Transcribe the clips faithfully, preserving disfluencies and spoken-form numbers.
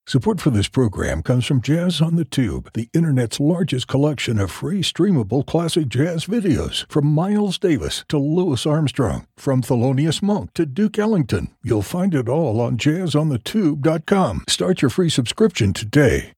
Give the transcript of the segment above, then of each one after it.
Support for this program comes from Jazz on the Tube, the Internet's largest collection of free streamable classic jazz videos. From Miles Davis to Louis Armstrong, from Thelonious Monk to Duke Ellington. You'll find it all on jazz on the tube dot com. Start your free subscription today.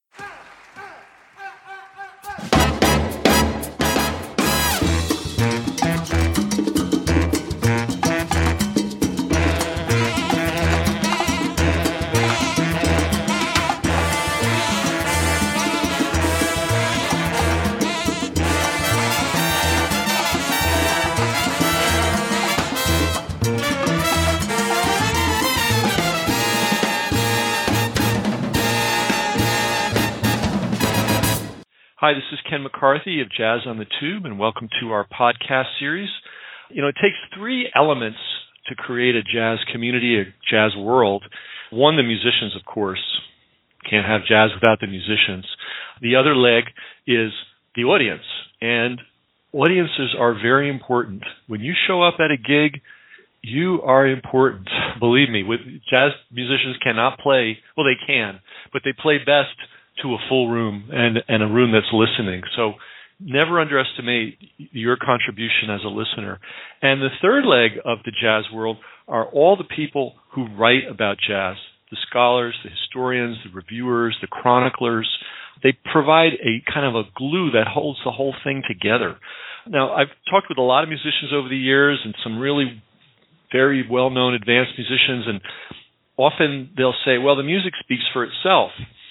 Hi, this is Ken McCarthy of Jazz on the Tube, and welcome to our podcast series. You know, it takes three elements to create a jazz community, a jazz world. One, the musicians, of course. Can't have jazz without the musicians. The other leg is the audience, and audiences are very important. When you show up at a gig, you are important. Believe me, with jazz musicians cannot play, well, they can, but they play best to a full room and, and a room that's listening. So never underestimate your contribution as a listener. And the third leg of the jazz world are all the people who write about jazz, the scholars, the historians, the reviewers, the chroniclers. They provide a kind of a glue that holds the whole thing together. Now, I've talked with a lot of musicians over the years and some really very well-known advanced musicians, and often they'll say, well, the music speaks for itself.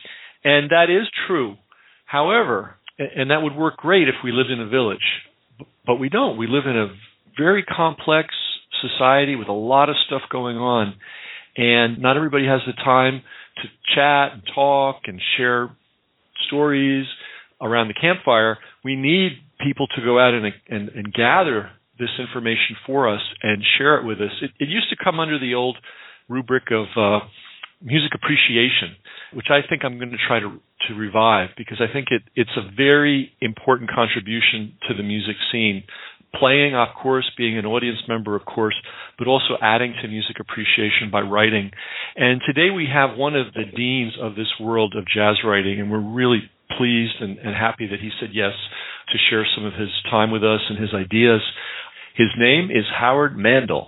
And that is true. However, and that would work great if we lived in a village, but we don't. We live in a very complex society with a lot of stuff going on, and not everybody has the time to chat and talk and share stories around the campfire. We need people to go out and, and, and gather this information for us and share it with us. It, it used to come under the old rubric of uh, music appreciation, which I think I'm going to try to, to revive, because I think it, it's a very important contribution to the music scene. Playing, of course, being an audience member, of course, but also adding to music appreciation by writing. And today we have one of the deans of this world of jazz writing, and we're really pleased and, and happy that he said yes to share some of his time with us and his ideas. His name is Howard Mandel.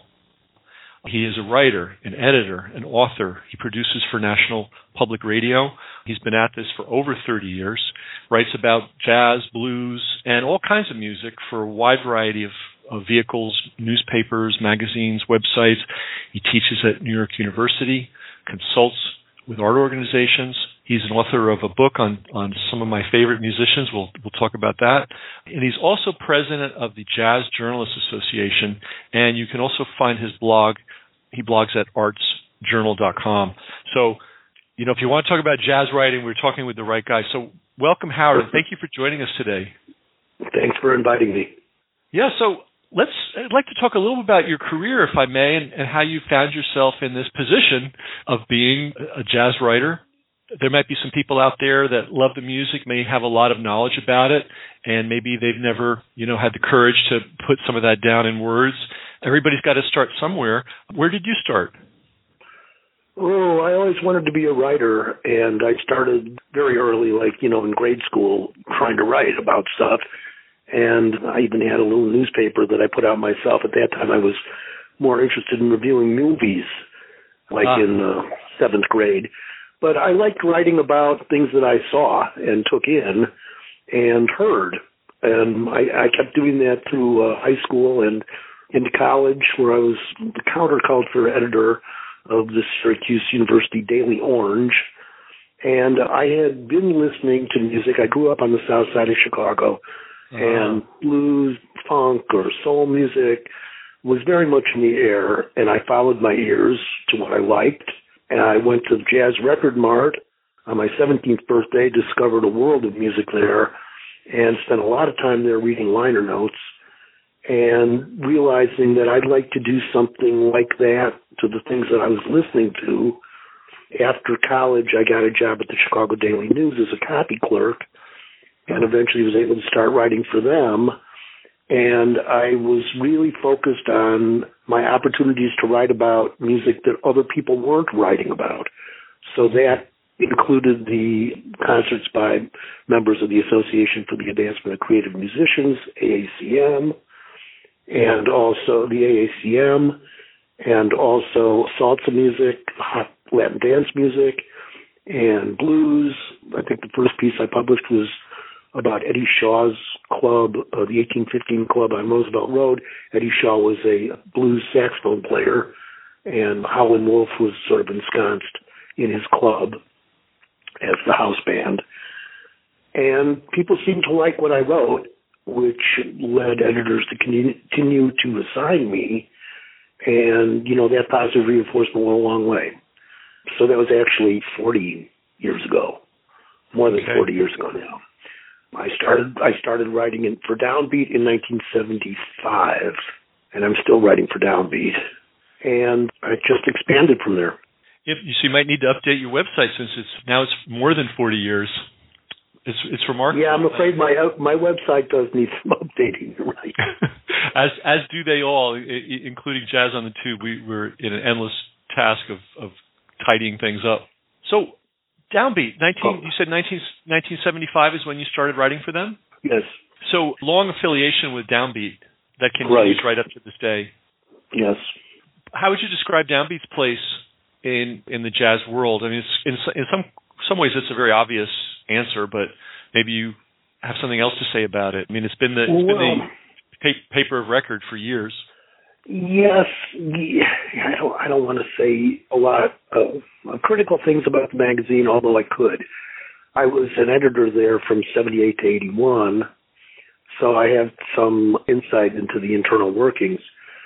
He is a writer, an editor, an author. He produces for National Public Radio. He's been at this for over thirty years, writes about jazz, blues, and all kinds of music for a wide variety of, of vehicles, newspapers, magazines, websites. He teaches at New York University, consults with art organizations. He's an author of a book on, on some of my favorite musicians. We'll, we'll talk about that. And he's also president of the Jazz Journalists Association, and you can also find his blog. He blogs at arts journal dot com. So, you know, if you want to talk about jazz writing, we're talking with the right guy. So welcome, Howard. Thank you for joining us today. Thanks for inviting me. Yeah, so let's. I'd like to talk a little bit about your career, if I may, and, and how you found yourself in this position of being a jazz writer. There might be some people out there that love the music, may have a lot of knowledge about it, and maybe they've never, you know, had the courage to put some of that down in words. Everybody's got to start somewhere. Where did you start? Oh, I always wanted to be a writer, and I started very early, like, you know, in grade school, trying to write about stuff. And I even had a little newspaper that I put out myself. At that time, I was more interested in reviewing movies, like ah. in uh, seventh grade. But I liked writing about things that I saw and took in and heard. And I, I kept doing that through uh, high school and into college, where I was the counterculture editor of the Syracuse University Daily Orange. And I had been listening to music. I grew up on the south side of Chicago, uh-huh. and blues, funk, or soul music was very much in the air, and I followed my ears to what I liked. And I went to the Jazz Record Mart on my seventeenth birthday, discovered a world of music there, and spent a lot of time there reading liner notes and realizing that I'd like to do something like that to the things that I was listening to. After college, I got a job at the Chicago Daily News as a copy clerk, and eventually was able to start writing for them. And I was really focused on my opportunities to write about music that other people weren't writing about. So that included the concerts by members of the Association for the Advancement of Creative Musicians, A A C M, and also the A A C M, and also salsa music, hot Latin dance music, and blues. I think the first piece I published was about Eddie Shaw's club, uh, the eighteen fifteen Club on Roosevelt Road. Eddie Shaw was a blues saxophone player, and Howlin' Wolf was sort of ensconced in his club as the house band. And people seemed to like what I wrote, which led editors to continue to assign me. And, you know, that positive reinforcement went a long way. So that was actually forty years ago, more than okay. forty years ago now. I started I started writing in, for Downbeat in nineteen seventy-five, and I'm still writing for Downbeat. And I just expanded from there. Yep, you see, you might need to update your website since it's now it's more than forty years. It's it's remarkable. Yeah, I'm afraid my my website does need some updating. You're right. as as do they all, I- including Jazz on the Tube. We, we're in an endless task of, of tidying things up. So, Downbeat, nineteen. You said nineteen, nineteen seventy-five is when you started writing for them? Yes. So, long affiliation with Downbeat that continues right, right up to this day. Yes. How would you describe Downbeat's place in in the jazz world? I mean, it's, in in some some ways it's a very obvious answer, but maybe you have something else to say about it. I mean, it's been the it's well, been the pa- paper of record for years. Yes, yeah, I don't I don't want to say a lot of uh, critical things about the magazine, although I could. I was an editor there from seventy-eight to eighty-one, so I have some insight into the internal workings.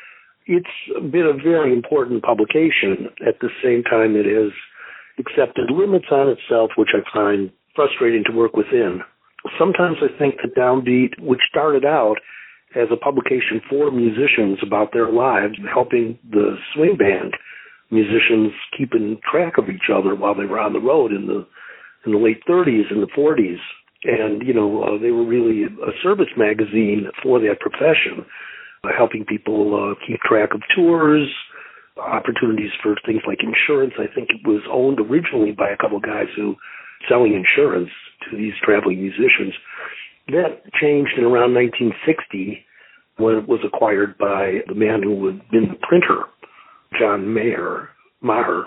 It's been a very important publication. At the same time, it has accepted limits on itself, which I find frustrating to work within. Sometimes I think that Downbeat, which started out as a publication for musicians about their lives, helping the swing band musicians keeping track of each other while they were on the road in the in the late thirties and the forties. And, you know, uh, they were really a service magazine for that profession, uh, helping people uh, keep track of tours, opportunities for things like insurance. I think it was owned originally by a couple of guys who selling insurance to these traveling musicians. That changed in around nineteen sixty when it was acquired by the man who had been the printer, John Mayer, Maher.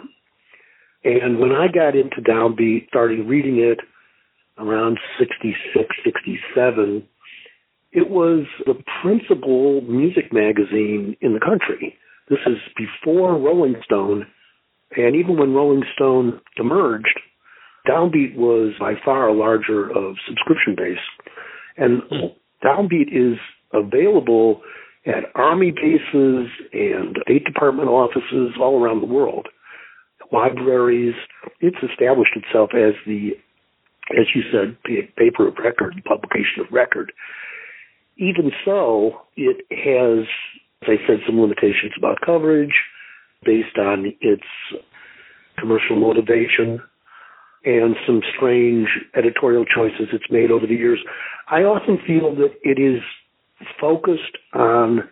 And when I got into Downbeat, started reading it around sixty-six, sixty-seven, it was the principal music magazine in the country. This is before Rolling Stone, and even when Rolling Stone emerged, Downbeat was by far a larger of subscription base. And Downbeat is available at Army bases and State Department offices all around the world, libraries. It's established itself as the, as you said, paper of record, publication of record. Even so, it has, as I said, some limitations about coverage based on its commercial motivation and some strange editorial choices it's made over the years. I often feel that it is focused on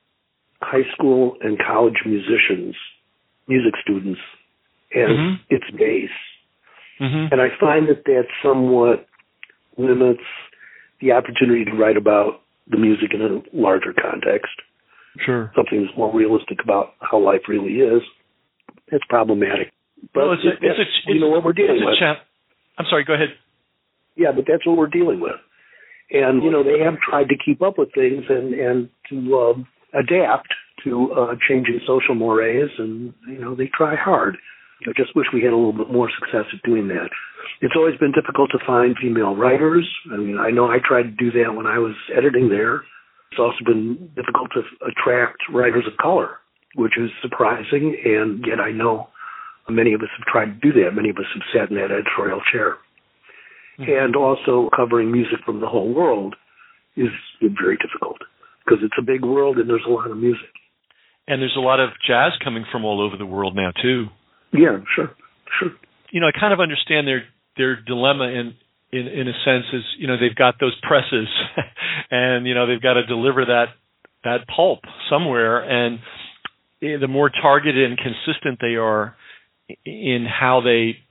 high school and college musicians, music students, as mm-hmm. its base. Mm-hmm. And I find that that somewhat limits the opportunity to write about the music in a larger context. Sure. Something that's more realistic about how life really is. It's problematic. But well, it's a, it's a, you know what we're dealing with. Cha- I'm sorry, go ahead. Yeah, but that's what we're dealing with. And, you know, they have tried to keep up with things and, and to um, adapt to uh, changing social mores, and, you know, they try hard. I just wish we had a little bit more success at doing that. It's always been difficult to find female writers. I mean, I know I tried to do that when I was editing there. It's also been difficult to attract writers of color, which is surprising, and yet I know many of us have tried to do that. Many of us have sat in that editorial chair. Mm-hmm. And also covering music from the whole world is very difficult because it's a big world and there's a lot of music. And there's a lot of jazz coming from all over the world now, too. Yeah, sure, sure. You know, I kind of understand their their dilemma in, in, in a sense is, you know, they've got those presses and, you know, they've got to deliver that, that pulp somewhere. And the more targeted and consistent they are in how they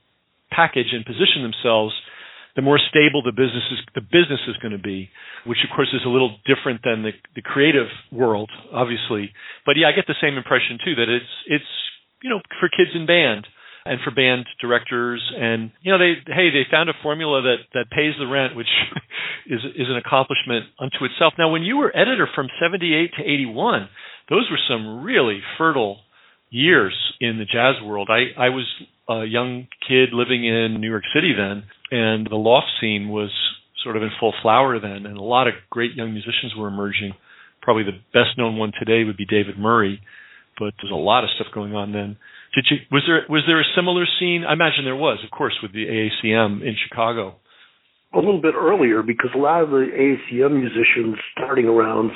package and position themselves, the more stable the business is, the business is going to be, which of course is a little different than the, the creative world, obviously. But yeah, I get the same impression too, that it's, it's, you know, for kids in band and for band directors. And, you know, they, hey, they found a formula that, that pays the rent, which is, is an accomplishment unto itself. Now, when you were editor from seventy-eight to eighty-one, those were some really fertile years in the jazz world. I, I was a young kid living in New York City then, and the loft scene was sort of in full flower then, and a lot of great young musicians were emerging. Probably the best known one today would be David Murray, but there's a lot of stuff going on then. Did you, was there was there a similar scene? I imagine there was, of course, with the A A C M in Chicago. A little bit earlier, because a lot of the A A C M musicians starting around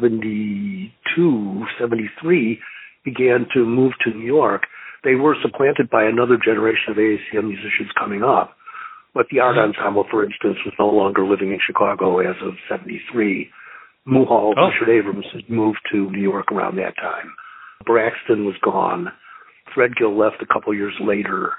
seventy-two, seventy-three began to move to New York. They were supplanted by another generation of A A C M musicians coming up. But the Art Ensemble, for instance, was no longer living in Chicago as of seventy-three. Muhal, oh. Richard Abrams, had moved to New York around that time. Braxton was gone. Threadgill left a couple years later.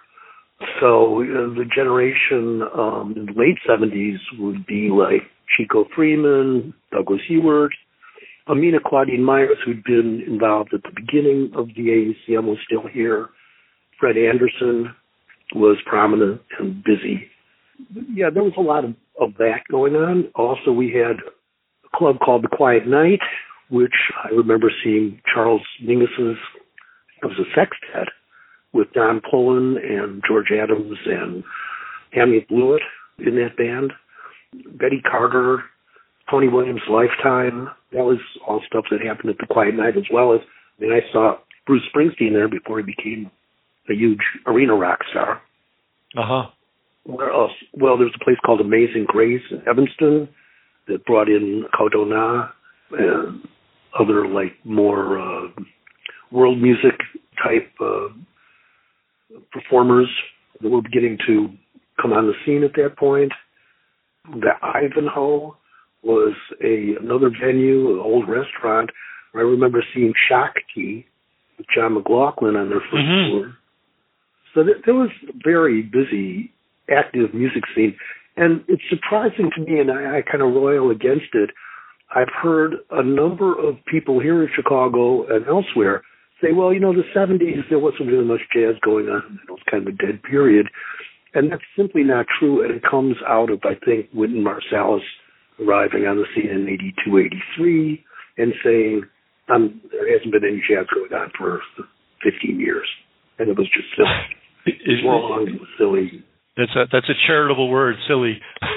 So uh, the generation um, in the late seventies would be like Chico Freeman, Douglas Ewart, Amina Claudine Myers, who'd been involved at the beginning of the A A C M, was still here. Fred Anderson was prominent and busy. Yeah, there was a lot of, of that going on. Also, we had a club called The Quiet Night, which I remember seeing Charles Mingus's, it was a sextet, with Don Pullen and George Adams and Hamlet Blewett in that band. Betty Carter, Tony Williams' Lifetime. That was all stuff that happened at The Quiet Night, as well as, I mean, I saw Bruce Springsteen there before he became a huge arena rock star. Uh-huh. Where else? Well, there's a place called Amazing Grace in Evanston that brought in Kaudona and other, like, more uh, world music type uh, performers that were beginning to come on the scene at that point. The Ivanhoe was a another venue, an old restaurant, where I remember seeing Shakti with John McLaughlin on their first mm-hmm. tour. So th- there was a very busy, active music scene. And it's surprising to me, and I, I kind of roil against it, I've heard a number of people here in Chicago and elsewhere say, well, you know, the seventies, there wasn't really much jazz going on. It was kind of a dead period. And that's simply not true, and it comes out of, I think, Wynton Marsalis arriving on the scene in eighty-two, eighty-three and saying, um, there hasn't been any jazz going on for fifteen years. And it was just silly. It was wrong. It was silly. That's a, that's a charitable word, silly.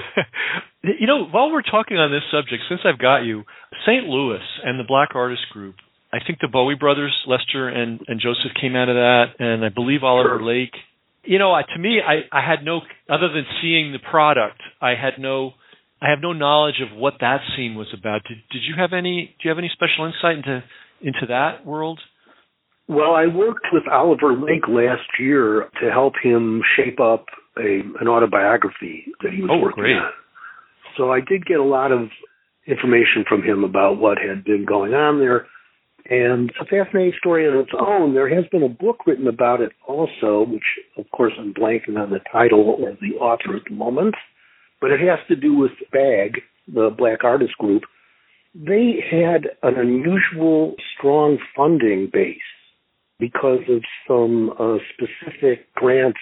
You know, while we're talking on this subject, since I've got you, Saint Louis and the Black Artist Group, I think the Bowie brothers, Lester and, and Joseph, came out of that, and I believe Oliver Sure. Lake. You know, to me, I, I had no, other than seeing the product, I had no, I have no knowledge of what that scene was about. Did, did you have any, do you have any special insight into, into that world? Well, I worked with Oliver Lake last year to help him shape up a, an autobiography that he was oh, working great. on. So I did get a lot of information from him about what had been going on there. And it's a fascinating story on its own. There has been a book written about it also, which, of course, I'm blanking on the title or the author at the moment. But it has to do with B A G, the Black Artist Group. They had an unusual, strong funding base because of some uh, specific grants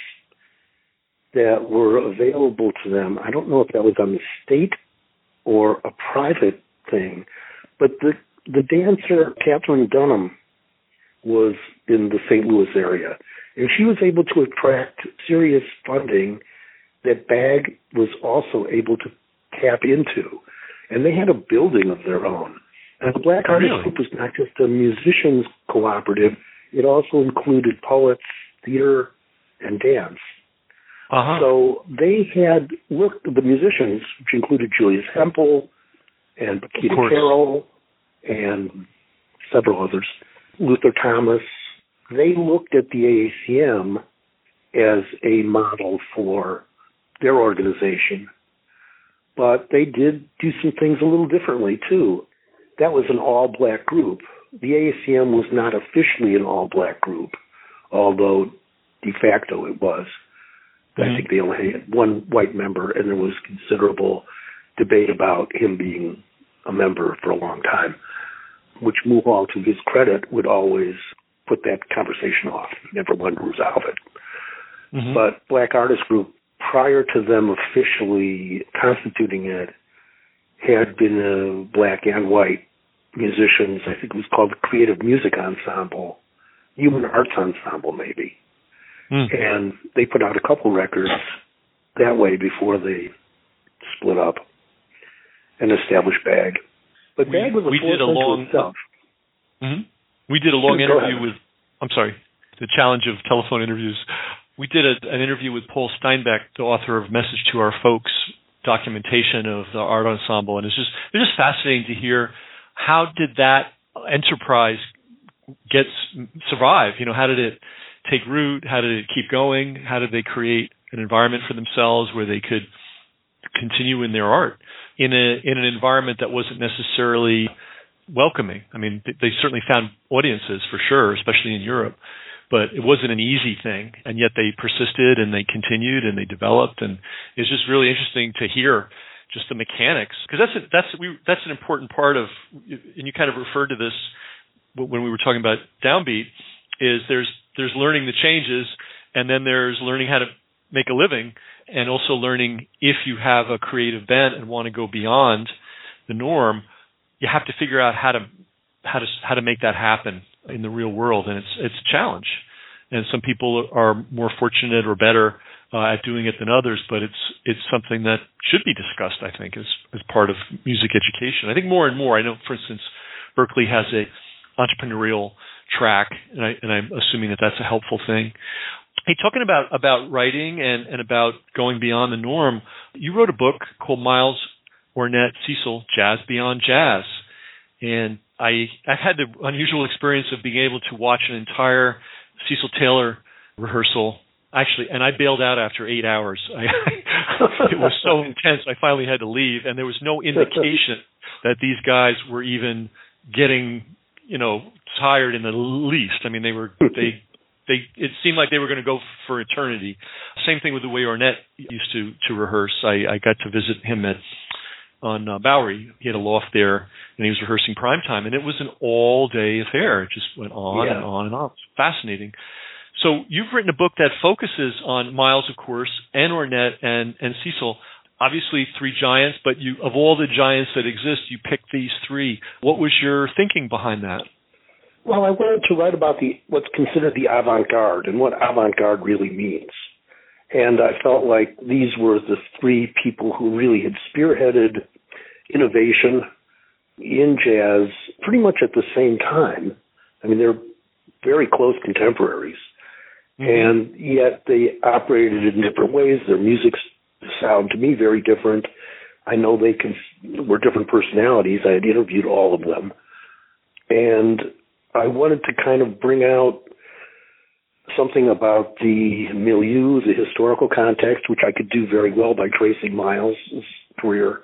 that were available to them. I don't know if that was on the state or a private thing, but the the dancer, Catherine Dunham, was in the Saint Louis area, and she was able to attract serious funding that B A G was also able to tap into, and they had a building of their own. And the Black Artist really? Group was not just a musicians cooperative, it also included poets, theater, and dance. Uh-huh. So they had looked, the musicians, which included Julius Hempel and Paquita Carroll and several others, Luther Thomas, they looked at the A A C M as a model for their organization. But they did do some things a little differently, too. That was an all-black group. The A A C M was not officially an all-black group, although de facto it was. Mm-hmm. I think they only had one white member, and there was considerable debate about him being a member for a long time, which Mulhall, to his credit, would always put that conversation off. He never wanted to resolve it. Mm-hmm. But Black Artist Group, prior to them officially constituting it, had been a black and white musicians. I think it was called the Creative Music Ensemble, Human Arts Ensemble, maybe. Mm. And they put out a couple records that way before they split up and established Bag. But we, Bag was a we did a long itself. Mm-hmm. We did a long sure, interview with. I'm sorry, the challenge of telephone interviews. We did a, an interview with Paul Steinbeck, the author of Message to Our Folks, documentation of the art ensemble, and it's just it's just fascinating to hear how did that enterprise get survive. You know, how did it take root? How did it keep going? How did they create an environment for themselves where they could continue in their art in a in an environment that wasn't necessarily welcoming? I mean, they certainly found audiences for sure, especially in Europe. But it wasn't an easy thing, and yet they persisted and they continued and they developed, and it's just really interesting to hear just the mechanics, because that's a, that's we that's an important part of, and you kind of referred to this when we were talking about Downbeat, is there's there's learning the changes, and then there's learning how to make a living, and also learning if you have a creative bent and want to go beyond the norm, you have to figure out how to how to how to make that happen in the real world, and it's it's a challenge. And some people are more fortunate or better uh, at doing it than others, but it's it's something that should be discussed, I think, as as part of music education. I think more and more. I know, for instance, Berklee has a entrepreneurial track, and, I, and I'm assuming that that's a helpful thing. Hey, talking about about writing and, and about going beyond the norm, you wrote a book called Miles Ornette Cecil, Jazz Beyond Jazz, and I, I've had the unusual experience of being able to watch an entire Cecil Taylor rehearsal, actually, and I bailed out after eight hours. I, it was so intense, I finally had to leave, and there was no indication that these guys were even getting, you know, tired in the least. I mean, they were, they, they, it seemed like they were going to go for eternity. Same thing with the way Ornette used to, to rehearse. I, I got to visit him at on uh, Bowery. He had a loft there, and he was rehearsing Primetime, and it was an all-day affair. It just went on yeah. and on and on. It's fascinating. So you've written a book that focuses on Miles, of course, and Ornette and, and Cecil. Obviously, three giants, but you of all the giants that exist, you picked these three. What was your thinking behind that? Well, I wanted to write about the what's considered the avant-garde and what avant-garde really means. And I felt like these were the three people who really had spearheaded innovation in jazz pretty much at the same time. I mean, they're very close contemporaries, mm-hmm. and yet they operated in different ways. Their music sound to me very different. I know they can, were different personalities. I had interviewed all of them, and I wanted to kind of bring out something about the milieu, the historical context, which I could do very well by tracing Miles' career,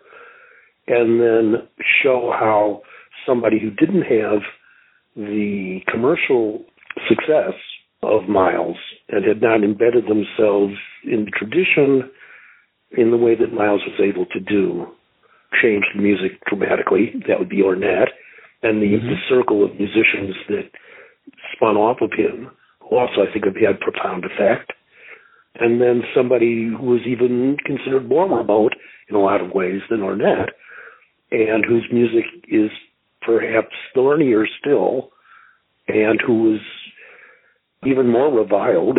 and then show how somebody who didn't have the commercial success of Miles and had not embedded themselves in the tradition in the way that Miles was able to do, changed the music dramatically. That would be Ornette, and the, mm-hmm. the circle of musicians that spun off of him also, I think, have had profound effect. And then somebody who was even considered more remote in a lot of ways than Ornette, and whose music is perhaps thornier still, and who was even more reviled,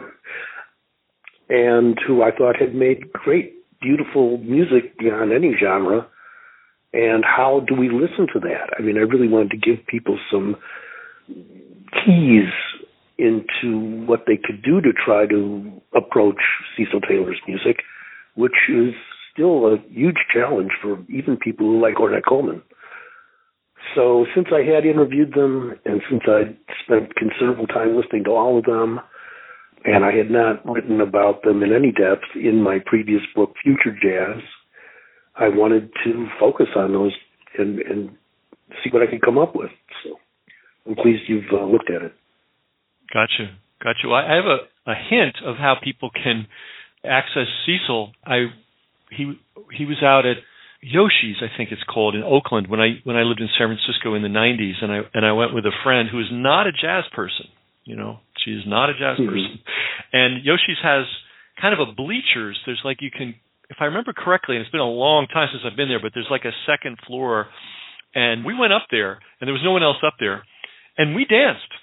and who I thought had made great, beautiful music beyond any genre. And how do we listen to that? I mean, I really wanted to give people some keys into what they could do to try to approach Cecil Taylor's music, which is still a huge challenge for even people who like Ornette Coleman. So since I had interviewed them, and since I spent considerable time listening to all of them, and I had not written about them in any depth in my previous book, Future Jazz, I wanted to focus on those and, and see what I could come up with. So I'm pleased you've uh, looked at it. Gotcha. Gotcha. I have a, a hint of how people can access Cecil, I he he was out at Yoshi's, I think it's called, in Oakland when I when I lived in San Francisco in the nineties, and I and I went with a friend who is not a jazz person. You know, she is not a jazz mm-hmm. person. And Yoshi's has kind of a bleachers. There's like you can, if I remember correctly, and it's been a long time since I've been there, but there's like a second floor, and we went up there, and there was no one else up there, and we danced.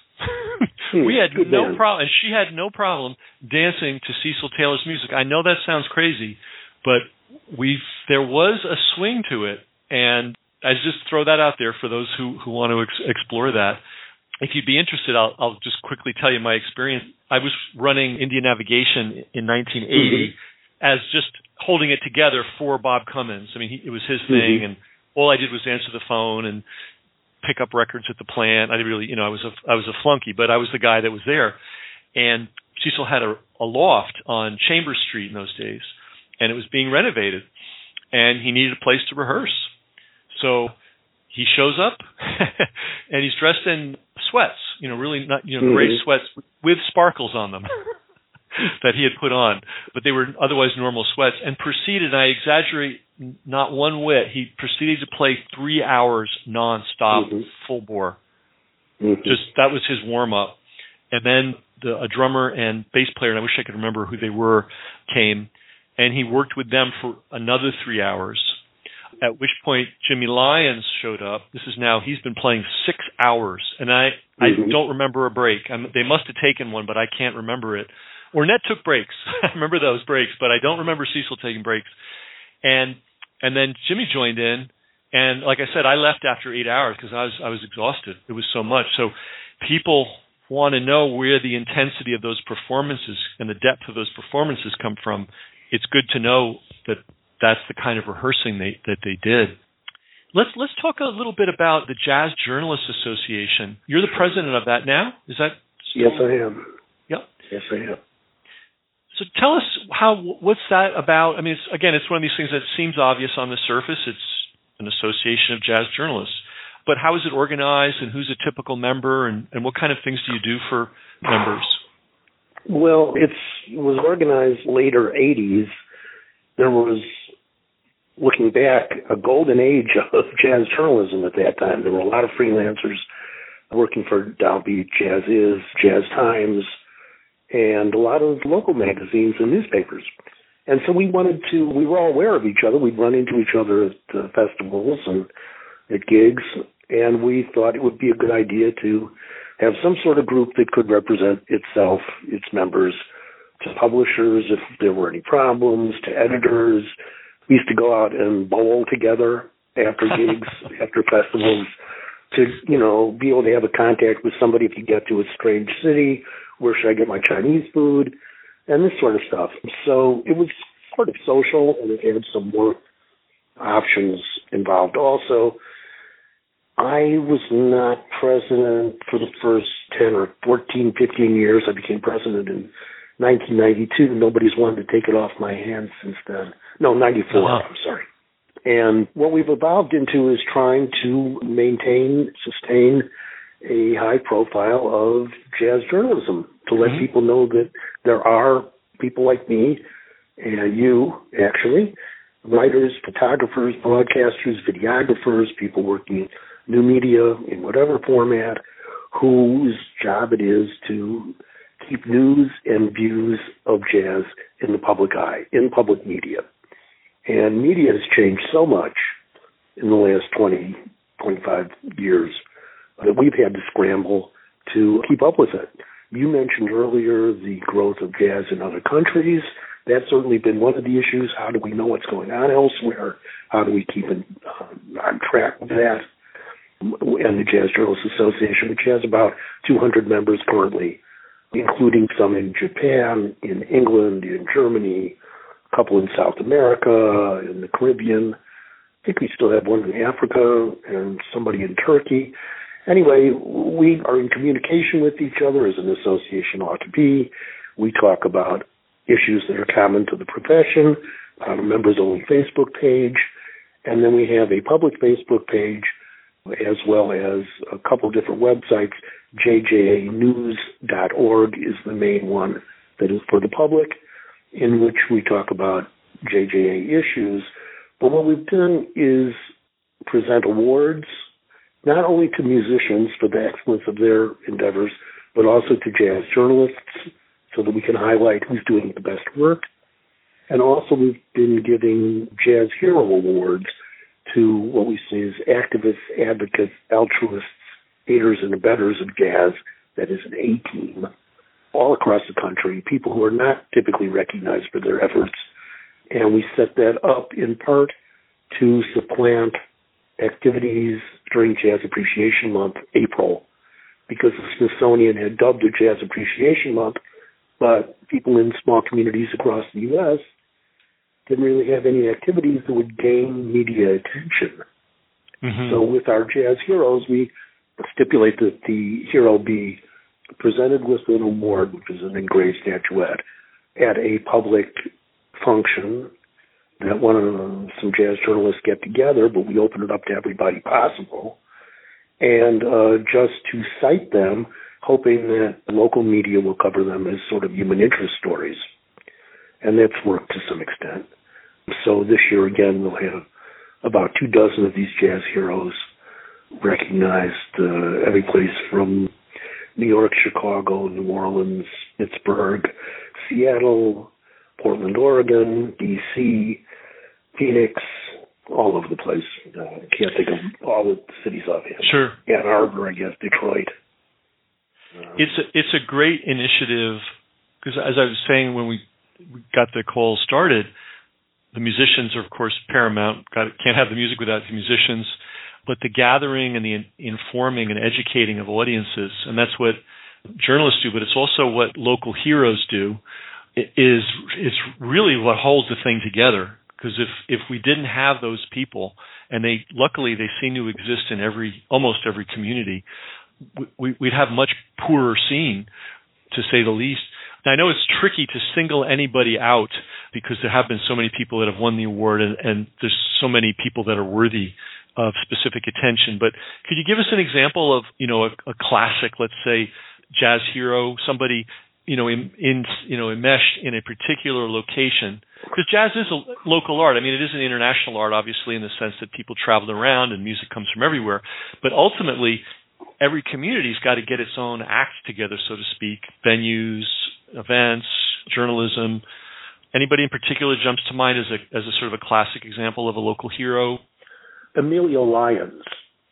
We had Good no man. problem, and she had no problem dancing to Cecil Taylor's music. I know that sounds crazy, but we there was a swing to it, and I just throw that out there for those who, who want to ex- explore that. If you'd be interested, I'll, I'll just quickly tell you my experience. I was running Indian Navigation in nineteen eighty mm-hmm. as just holding it together for Bob Cummins. I mean, he, it was his mm-hmm. thing, and all I did was answer the phone and pick up records at the plant. I didn't really, you know, I was a I was a flunky, but I was the guy that was there. And Cecil had a, a loft on Chambers Street in those days, and it was being renovated, and he needed a place to rehearse. So he shows up, and he's dressed in sweats, you know, really not, you know, mm-hmm. gray sweats with sparkles on them that he had put on, but they were otherwise normal sweats, and proceeded, and I exaggerate not one whit, he proceeded to play three hours nonstop, mm-hmm. full bore. Mm-hmm. Just, that was his warm-up. And then the, a drummer and bass player, and I wish I could remember who they were, came, and he worked with them for another three hours, at which point Jimmy Lyons showed up. This is now, he's been playing six hours, and I, mm-hmm. I don't remember a break. I'm, they must have taken one, but I can't remember it. Ornette took breaks. I remember those breaks, but I don't remember Cecil taking breaks. And and then Jimmy joined in, and like I said, I left after eight hours because I was I was exhausted. It was so much. So people want to know where the intensity of those performances and the depth of those performances come from. It's good to know that that's the kind of rehearsing they, that they did. Let's let's talk a little bit about the Jazz Journalists Association. You're the president of that now? Is that still? Yes, I am. Yep. Yes, I am. So tell us how. What's that about? I mean, it's, again, it's one of these things that seems obvious on the surface. It's an association of jazz journalists, but how is it organized, and who's a typical member, and, and what kind of things do you do for members? Well, it's, it was organized later eighties. There was, looking back, a golden age of jazz journalism at that time. There were a lot of freelancers working for Downbeat, Jazz Is, Jazz Times, and a lot of local magazines and newspapers. And so we wanted to, we were all aware of each other. We'd run into each other at uh, festivals and at gigs, and we thought it would be a good idea to have some sort of group that could represent itself, its members, to publishers if there were any problems, to editors. We used to go out and bowl together after gigs, after festivals, to, you know, be able to have a contact with somebody if you get to a strange city. Where should I get my Chinese food? And this sort of stuff. So it was sort of social, and it had some more options involved also. I was not president for the first ten or fourteen, fifteen years. I became president in nineteen ninety-two. Nobody's wanted to take it off my hands since then. No, ninety-four, uh-huh. I'm sorry. And what we've evolved into is trying to maintain, sustain a high profile of jazz journalism, to let mm-hmm. people know that there are people like me, and you, actually, writers, photographers, broadcasters, videographers, people working in new media in whatever format, whose job it is to keep news and views of jazz in the public eye, in public media. And media has changed so much in the last twenty, twenty-five years that we've had to scramble to keep up with it. You mentioned earlier the growth of jazz in other countries. That's certainly been one of the issues. How do we know what's going on elsewhere? How do we keep it, uh, on track with that? And the Jazz Journalists Association, which has about two hundred members currently, including some in Japan, in England, in Germany, a couple in South America, in the Caribbean. I think we still have one in Africa and somebody in Turkey. Anyway, we are in communication with each other, as an association ought to be. We talk about issues that are common to the profession, on a members-only Facebook page, and then we have a public Facebook page, as well as a couple different websites. J J A news dot org is the main one that is for the public, in which we talk about J J A issues. But what we've done is present awards, not only to musicians for the excellence of their endeavors, but also to jazz journalists so that we can highlight who's doing the best work. And also we've been giving Jazz Hero Awards to what we say is activists, advocates, altruists, aiders and abettors of jazz, that is an A-team, all across the country, people who are not typically recognized for their efforts. And we set that up in part to supplant activities during Jazz Appreciation Month, April, because the Smithsonian had dubbed it Jazz Appreciation Month, but people in small communities across the U S didn't really have any activities that would gain media attention. Mm-hmm. So with our Jazz Heroes, we stipulate that the hero be presented with an award, which is an engraved statuette, at a public function that one of them, some jazz journalists get together, but we open it up to everybody possible, and uh, just to cite them, hoping that the local media will cover them as sort of human interest stories. And that's worked to some extent. So this year, again, we'll have about two dozen of these jazz heroes recognized, uh, every place from New York, Chicago, New Orleans, Pittsburgh, Seattle, Portland, Oregon, D C, Phoenix, all over the place. Uh, I can't think of all the cities offhand. Sure. Ann Arbor, I guess, Detroit. Uh, it's a, it's a great initiative because, as I was saying when we got the call started, the musicians are, of course, paramount. Got, can't have the music without the musicians. But the gathering and the in, informing and educating of audiences, and that's what journalists do, but it's also what local heroes do, is is really what holds the thing together. Because if, if we didn't have those people, and they luckily they seem to exist in every almost every community, we, we'd have much poorer scene, to say the least. Now, I know it's tricky to single anybody out because there have been so many people that have won the award, and, and there's so many people that are worthy of specific attention. But could you give us an example of, you know, a, a classic, let's say, jazz hero, somebody, you know, in, in you know, enmeshed in a particular location? Because jazz is a local art. I mean, it is an international art, obviously, in the sense that people travel around and music comes from everywhere. But ultimately, every community's got to get its own act together, so to speak, venues, events, journalism. Anybody in particular jumps to mind as a as a sort of a classic example of a local hero? Emilio Lyons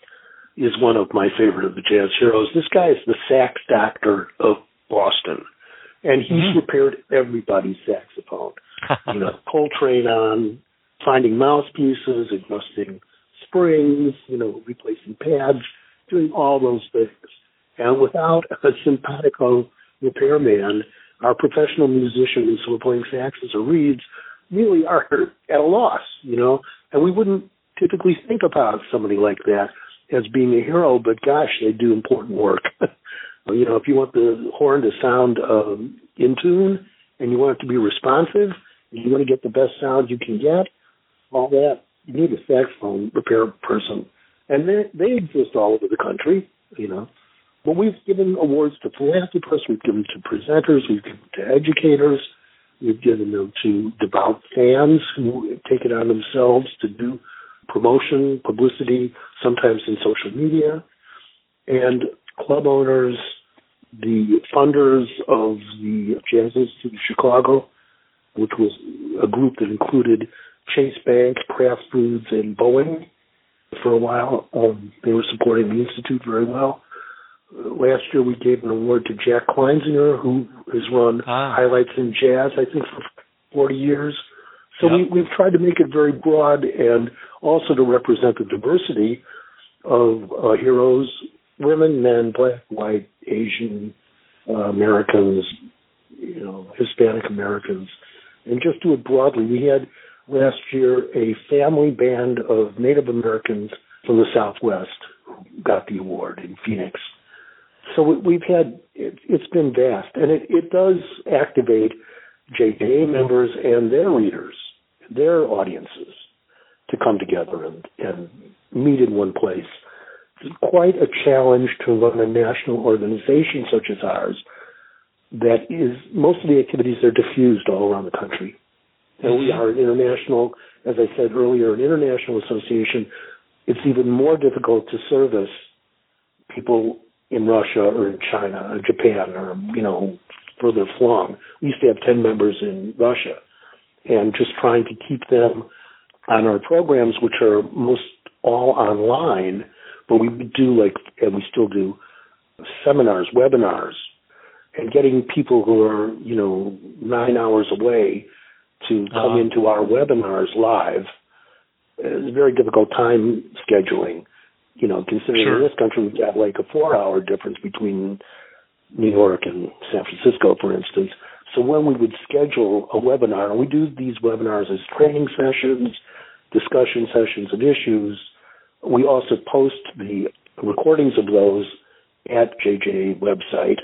is one of my favorite of the jazz heroes. This guy is the sax doctor of Boston, and he's mm-hmm. repaired everybody's saxophone. You know, Coltrane on, finding mouthpieces, adjusting springs, you know, replacing pads, doing all those things. And without a simpatico repairman, our professional musicians who are playing saxes or reeds really are at a loss, you know, and we wouldn't typically think about somebody like that as being a hero, but gosh, they do important work. You know, if you want the horn to sound um, in tune and you want it to be responsive, and you want to get the best sound you can get, all that, you need a saxophone repair person. And they, they exist all over the country, you know. But we've given awards to philanthropists, we've given to presenters, we've given to educators, we've given them to devout fans who take it on themselves to do promotion, publicity, sometimes in social media, and club owners, the funders of the Jazz Institute of Chicago, which was a group that included Chase Bank, Kraft Foods, and Boeing for a while. Um, they were supporting the Institute very well. Uh, last year we gave an award to Jack Kleinsinger, who has run ah. Highlights in Jazz, I think, for forty years. So yep. we, we've tried to make it very broad and also to represent the diversity of uh, heroes, women, men, black, white, Asian uh, Americans, you know, Hispanic Americans, and just do it broadly. We had last year a family band of Native Americans from the Southwest who got the award in Phoenix. So we've had, it, it's been vast, and it, it does activate J J A members and their readers, their audiences, to come together and, and meet in one place. It's quite a challenge to run a national organization such as ours that is, most of the activities are diffused all around the country. And mm-hmm. we are an international, as I said earlier, an international association. It's even more difficult to service people in Russia or in China or Japan or, you know, further flung. We used to have ten members in Russia, and just trying to keep them on our programs, which are most all online, but we would do, like, and we still do, seminars, webinars, and getting people who are, you know, nine hours away to come uh-huh. into our webinars live is a very difficult time scheduling. You know, considering sure. in this country we've got like a four-hour difference between New York and San Francisco, for instance. So when we would schedule a webinar, and we do these webinars as training sessions, discussion sessions of issues, we also post the recordings of those at J J website,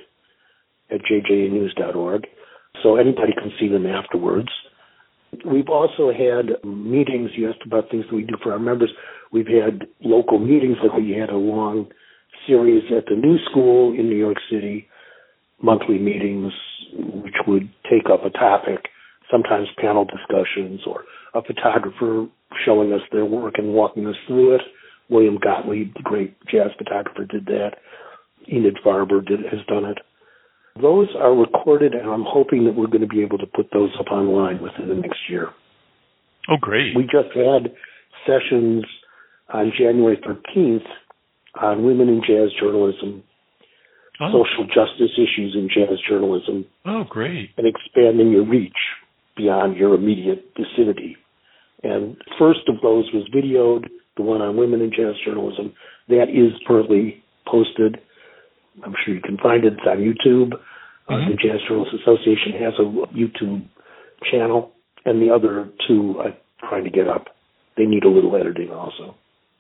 at j j news dot org, so anybody can see them afterwards. We've also had meetings. You asked about things that we do for our members. We've had local meetings, like we had a long series at the New School in New York City, monthly meetings, which would take up a topic, sometimes panel discussions, or a photographer showing us their work and walking us through it. William Gottlieb, the great jazz photographer, did that. Enid Farber did, has done it. Those are recorded, and I'm hoping that we're going to be able to put those up online within the next year. Oh, great. We just had sessions on January thirteenth on women in jazz journalism, oh. social justice issues in jazz journalism. Oh, great. And expanding your reach beyond your immediate vicinity. And first of those was videoed, the one on women in jazz journalism. That is currently posted. I'm sure you can find it. It's on YouTube. Mm-hmm. Uh, the Jazz Journalists Association has a YouTube channel, and the other two I'm trying to get up. They need a little editing also.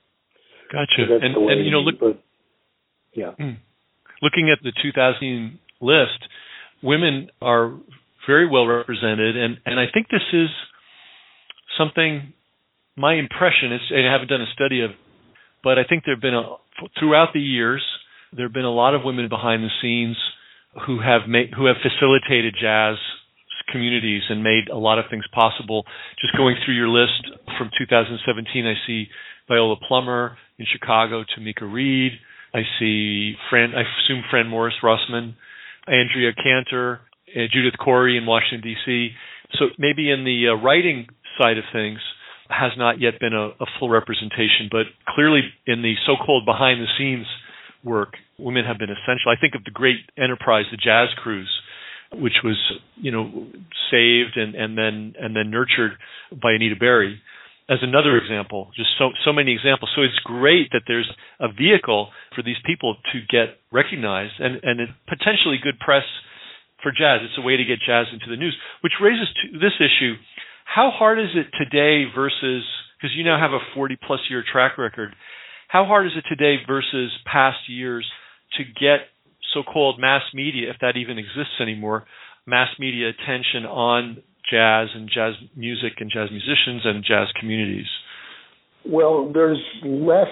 Gotcha. So and, and, you know, look, but, yeah. Hmm. Looking at the two thousand list, women are very well represented, and, and I think this is something, my impression is, and I haven't done a study of, but I think there have been, a, throughout the years, there have been a lot of women behind the scenes who have made, who have facilitated jazz communities and made a lot of things possible. Just going through your list from two thousand seventeen, I see Viola Plummer in Chicago, Tamika Reed. I see Fran, I assume Fran Morris Russman, Andrea Cantor, uh, Judith Corey in Washington, D C. So maybe in the uh, writing side of things has not yet been a, a full representation, but clearly in the so-called behind-the-scenes work, women have been essential. I think of the great enterprise, the Jazz Cruise, which was, you know, saved and, and then and then nurtured by Anita Berry, as another example. Just so so many examples. So it's great that there's a vehicle for these people to get recognized and and potentially good press for jazz. It's a way to get jazz into the news, which raises to this issue: how hard is it today versus, because you now have a forty plus year track record. How hard is it today versus past years to get so-called mass media, if that even exists anymore, mass media attention on jazz and jazz music and jazz musicians and jazz communities? Well, there's less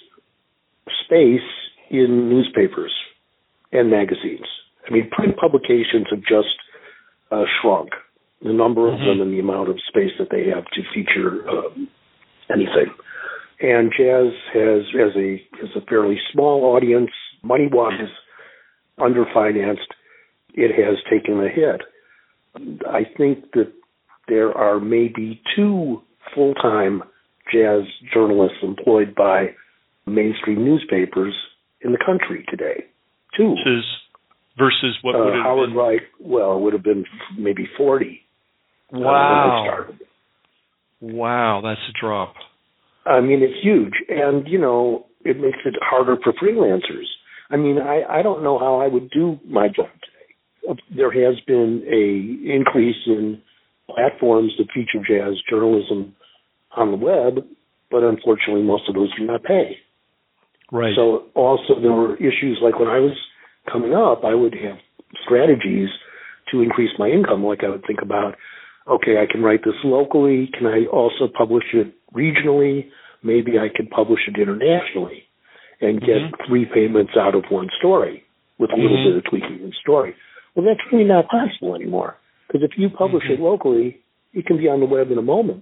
space in newspapers and magazines. I mean, print publications have just uh, shrunk, the number of mm-hmm. them and the amount of space that they have to feature um, anything. And jazz has, as a as a fairly small audience, money-wise, underfinanced, it has taken a hit. I think that there are maybe two full-time jazz journalists employed by mainstream newspapers in the country today. Two. Versus, versus what uh, would have Howard been? Wright, well, it would have been maybe forty. Wow. Uh, when they started. Wow, that's a drop. I mean, it's huge. And, you know, it makes it harder for freelancers. I mean, I, I don't know how I would do my job today. There has been a increase in platforms that feature jazz journalism on the web, but unfortunately most of those do not pay. Right. So also there were issues like when I was coming up, I would have strategies to increase my income. Like I would think about, okay, I can write this locally. Can I also publish it regionally? Maybe I can publish it internationally and get mm-hmm. three payments out of one story with a little mm-hmm. bit of tweaking in the story. Well, that's really not possible anymore, because if you publish mm-hmm. it locally, it can be on the web in a moment,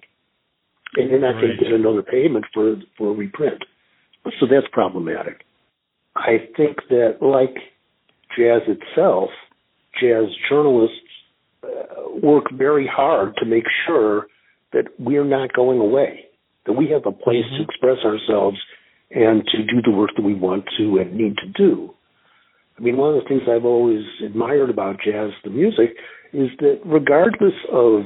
and you're not right. going to get another payment for, for a reprint. So that's problematic. I think that, like jazz itself, jazz journalists uh, work very hard to make sure that we're not going away, that we have a place mm-hmm. to express ourselves and to do the work that we want to and need to do. I mean, one of the things I've always admired about jazz, the music, is that regardless of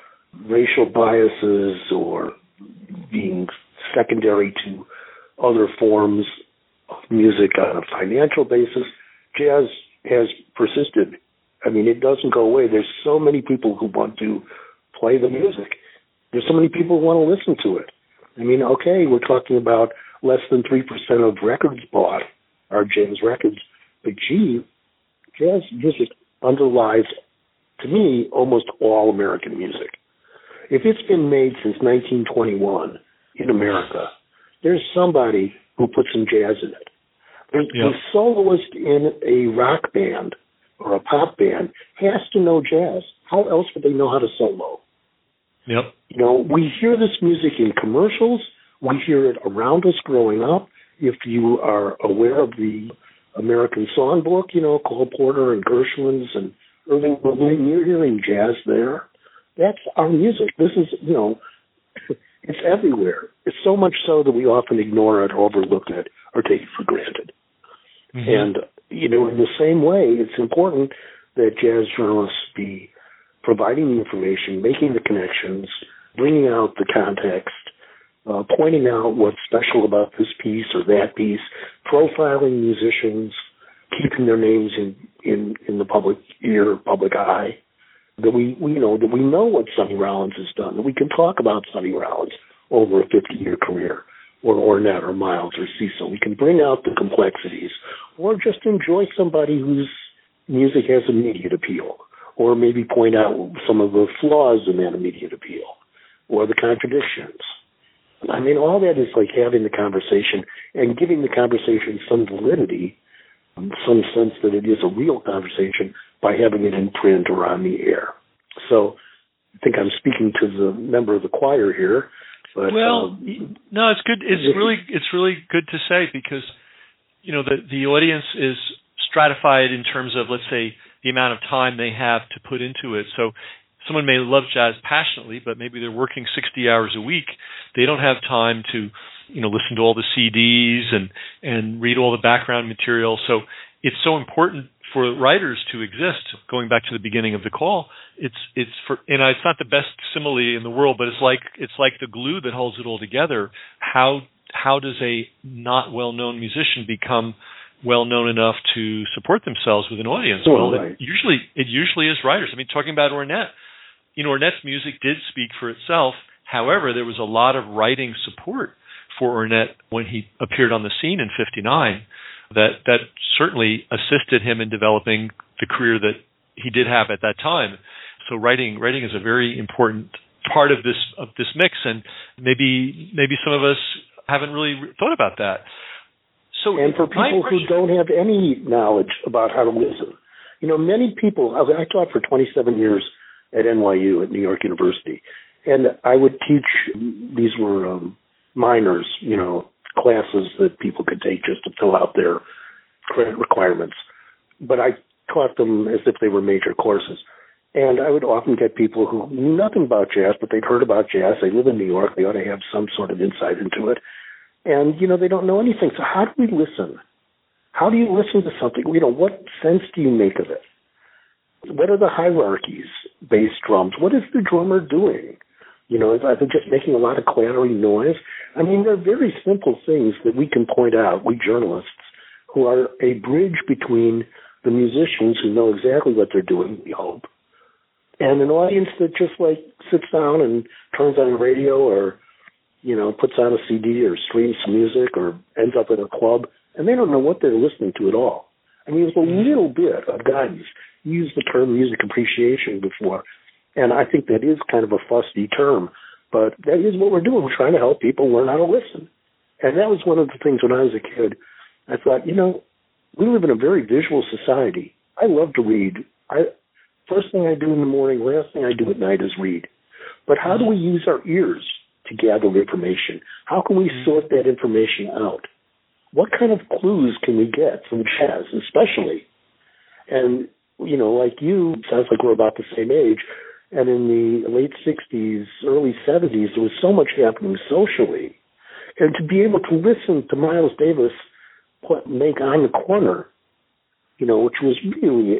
racial biases or being secondary to other forms of music on a financial basis, jazz has persisted. I mean, it doesn't go away. There's so many people who want to play the music. There's so many people who want to listen to it. I mean, okay, we're talking about less than three percent of records bought are jazz records, but gee, jazz music underlies, to me, almost all American music. If it's been made since nineteen twenty-one in America, there's somebody who put some jazz in it. There's yep. a soloist in a rock band or a pop band has to know jazz. How else would they know how to solo? Yep. You know, we hear this music in commercials. We hear it around us growing up. If you are aware of the American Songbook, you know, Cole Porter and Gershwin's and Irving Berlin, you're hearing jazz there. That's our music. This is, you know, it's everywhere. It's so much so that we often ignore it, overlook it, or take it for granted. Mm-hmm. And, you know, in the same way, it's important that jazz journalists be providing the information, making the connections, bringing out the context, uh, pointing out what's special about this piece or that piece, profiling musicians, keeping their names in, in, in the public ear, public eye, that we, we you know that we know what Sonny Rollins has done, that we can talk about Sonny Rollins over a fifty-year career, or Ornette or Miles or Cecil. We can bring out the complexities, or just enjoy somebody whose music has immediate appeal, or maybe point out some of the flaws in that immediate appeal, or the contradictions. I mean, all that is like having the conversation and giving the conversation some validity, some sense that it is a real conversation by having it in print or on the air. So I think I'm speaking to the member of the choir here. But, well, um, no, it's good. It's really, it's really good to say, because, you know, the the audience is stratified in terms of, let's say, the amount of time they have to put into it. So someone may love jazz passionately, but maybe they're working sixty hours a week. They don't have time to, you know, listen to all the C Ds and, and read all the background material. So it's so important for writers to exist. Going back to the beginning of the call, it's it's for, and it's not the best simile in the world, but it's like it's like the glue that holds it all together. How how does a not well-known musician become well-known enough to support themselves with an audience? Oh, well, right. it usually it usually is writers. I mean, talking about Ornette, you know, Ornette's music did speak for itself. However, there was a lot of writing support for Ornette when he appeared on the scene in fifty-nine. That that certainly assisted him in developing the career that he did have at that time. So writing writing is a very important part of this of this mix, and maybe maybe some of us haven't really thought about that. So and for people who don't have any knowledge about how to listen, you know, many people. I taught for twenty-seven years at N Y U at New York University, and I would teach. These were um, minors, you know, classes that people could take just to fill out their credit requirements. But I taught them as if they were major courses. And I would often get people who knew nothing about jazz, but they'd heard about jazz. They live in New York. They ought to have some sort of insight into it. And, you know, they don't know anything. So how do we listen? How do you listen to something? You know, what sense do you make of it? What are the hierarchies? Bass drums. What is the drummer doing? You know, are they just making a lot of clattering noise? I mean, they're very simple things that we can point out, we journalists, who are a bridge between the musicians who know exactly what they're doing, we hope, and an audience that just, like, sits down and turns on the radio or, you know, puts on a C D or streams some music or ends up at a club, and they don't know what they're listening to at all. I mean, there's a little bit of guidance. You used the term music appreciation before. And I think that is kind of a fusty term, but that is what we're doing. We're trying to help people learn how to listen. And that was one of the things when I was a kid. I thought, you know, we live in a very visual society. I love to read I first thing I do in the morning, last thing I do at night is read. But how do we use our ears to gather information? How can we sort that information out? What kind of clues can we get from jazz, especially? And, you know, like you, sounds like we're about the same age, and in the late sixties, early seventies, there was so much happening socially. And to be able to listen to Miles Davis make On the Corner, you know, which was really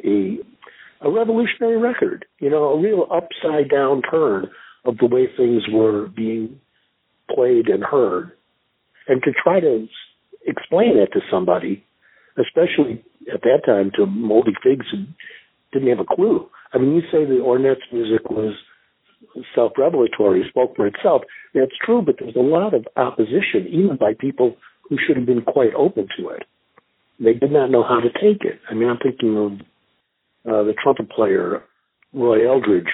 a, a revolutionary record, you know, a real upside-down turn of the way things were being played and heard. And to try to explain that to somebody, especially at that time to Moldy Figs who didn't have a clue. I mean, you say the Ornette's music was self-revelatory, spoke for itself. That's true, but there's a lot of opposition, even by people who should have been quite open to it. They did not know how to take it. I mean, I'm thinking of uh, the trumpet player, Roy Eldridge,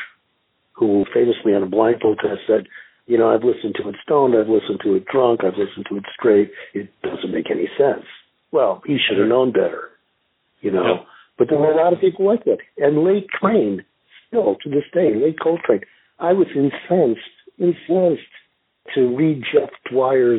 who famously on a blindfold test said, you know, I've listened to it stoned, I've listened to it drunk, I've listened to it straight. It doesn't make any sense. Well, he should have known better, you know. Yeah. But there were a lot of people like that. And Late Train, still to this day, Late Coltrane, I was incensed, incensed to read Jeff Dwyer's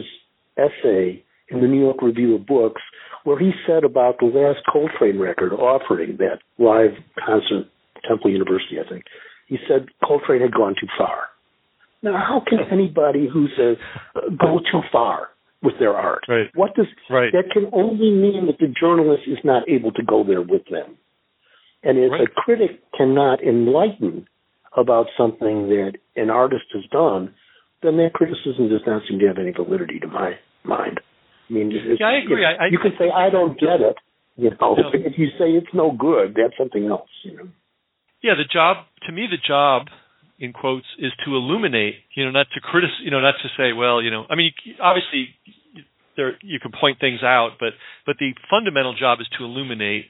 essay in the New York Review of Books, where he said about the last Coltrane record offering that live concert, Temple University, I think. He said Coltrane had gone too far. Now, how can anybody who's a go too far with their art? Right. What does right. That can only mean that the journalist is not able to go there with them. And if right. a critic cannot enlighten about something that an artist has done, then that criticism does not seem to have any validity to my mind. I mean, yeah, I agree. You, know, I, I, you can say I don't get it. You know, no. If you say it's no good, that's something else. You know. Yeah, the job to me, the job in quotes is to illuminate. You know, not to criticize. You know, not to say, well, you know. I mean, obviously, there you can point things out, but but the fundamental job is to illuminate,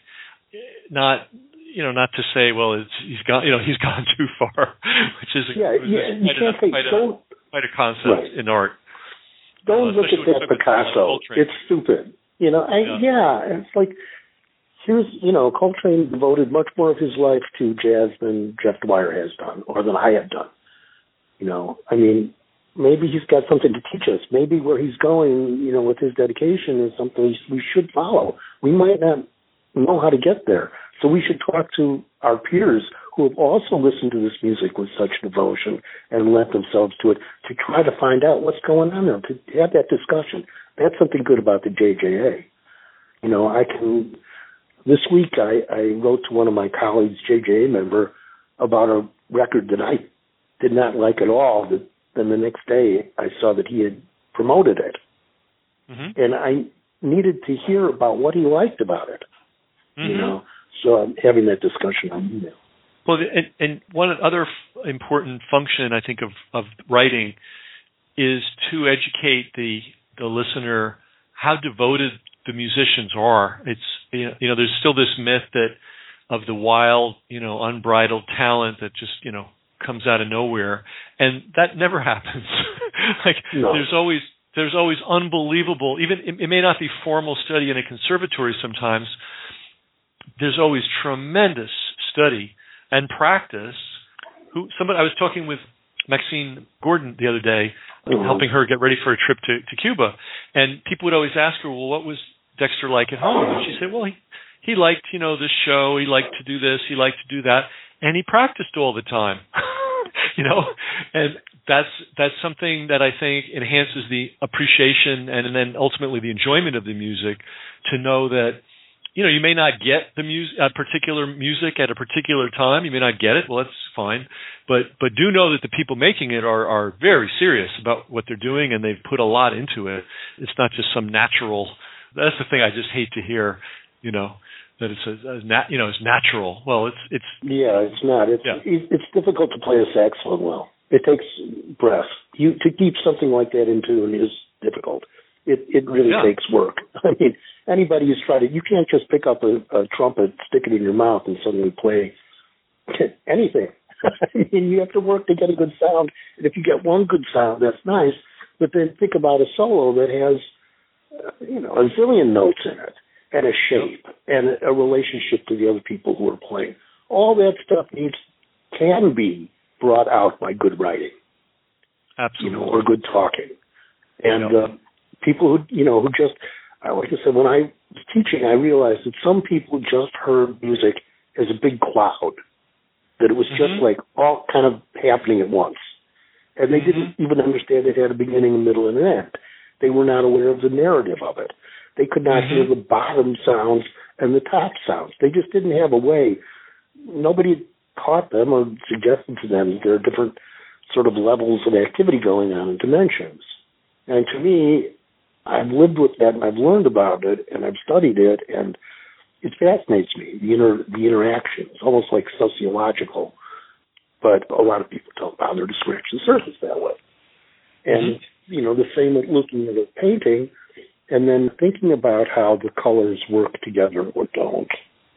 not. You know, not to say, well, it's, he's gone. You know, he's gone too far, which is a, yeah, yeah. You quite, can't a, say, quite, don't, a, quite a concept right. in art. Don't uh, look at that Picasso. It's stupid. You know, I, yeah. yeah, it's like here's you know, Coltrane devoted much more of his life to jazz than Jeff Dwyer has done, or than I have done. You know, I mean, maybe he's got something to teach us. Maybe where he's going, you know, with his dedication is something we should follow. We might not know how to get there. So we should talk to our peers who have also listened to this music with such devotion and lent themselves to it to try to find out what's going on there, to have that discussion. That's something good about the J J A. You know, I can, this week I, I wrote to one of my colleagues, J J A member, about a record that I did not like at all. That then the next day I saw that he had promoted it. Mm-hmm. And I needed to hear about what he liked about it, mm-hmm. you know. So I'm having that discussion on email. Well, and, and one other f- important function, I think, of, of writing is to educate the the listener how devoted the musicians are. It's you know, you know there's still this myth that of the wild, you know, unbridled talent that just you know comes out of nowhere, and that never happens. like no. there's always there's always unbelievable. Even it, it may not be formal study in a conservatory sometimes. There's always tremendous study and practice. Who somebody I was talking with Maxine Gordon the other day, mm-hmm. helping her get ready for a trip to, to Cuba, and people would always ask her, "Well, what was Dexter like at home?" And she said, "Well, he he liked you know this show, he liked to do this, he liked to do that, and he practiced all the time." you know, and that's that's something that I think enhances the appreciation and, and then ultimately the enjoyment of the music. To know that. You know, you may not get the music, uh, particular music at a particular time. You may not get it. Well, that's fine. But but do know that the people making it are, are very serious about what they're doing, and they've put a lot into it. It's not just some natural. That's the thing I just hate to hear. You know, that it's a, a nat, you know it's natural. Well, it's it's yeah, it's not. It's yeah. it's difficult to play a saxophone well. It takes breath. You to keep something like that in tune is difficult. It it really yeah. takes work. I mean. Anybody who's tried it, you can't just pick up a, a trumpet, stick it in your mouth, and suddenly play anything. I mean, you have to work to get a good sound. And if you get one good sound, that's nice. But then think about a solo that has, uh, you know, a zillion notes in it, and a shape, and a relationship to the other people who are playing. all that stuff needs can be brought out by good writing. Absolutely. You know, or good talking. And yep. uh, people who, you know, who just, like I said, when I was teaching, I realized that some people just heard music as a big cloud, that it was mm-hmm. just like all kind of happening at once. And they mm-hmm. didn't even understand it had a beginning, a middle, and an end. They were not aware of the narrative of it. They could not mm-hmm. hear the bottom sounds and the top sounds. They just didn't have a way. Nobody taught them or suggested to them that there are different sort of levels of activity going on and dimensions. And to me, I've lived with that and I've learned about it and I've studied it, and it fascinates me, the inter the interaction. It's almost like sociological, but a lot of people don't bother to scratch the surface that way. And, mm-hmm. you know, the same with looking at a painting and then thinking about how the colors work together or don't,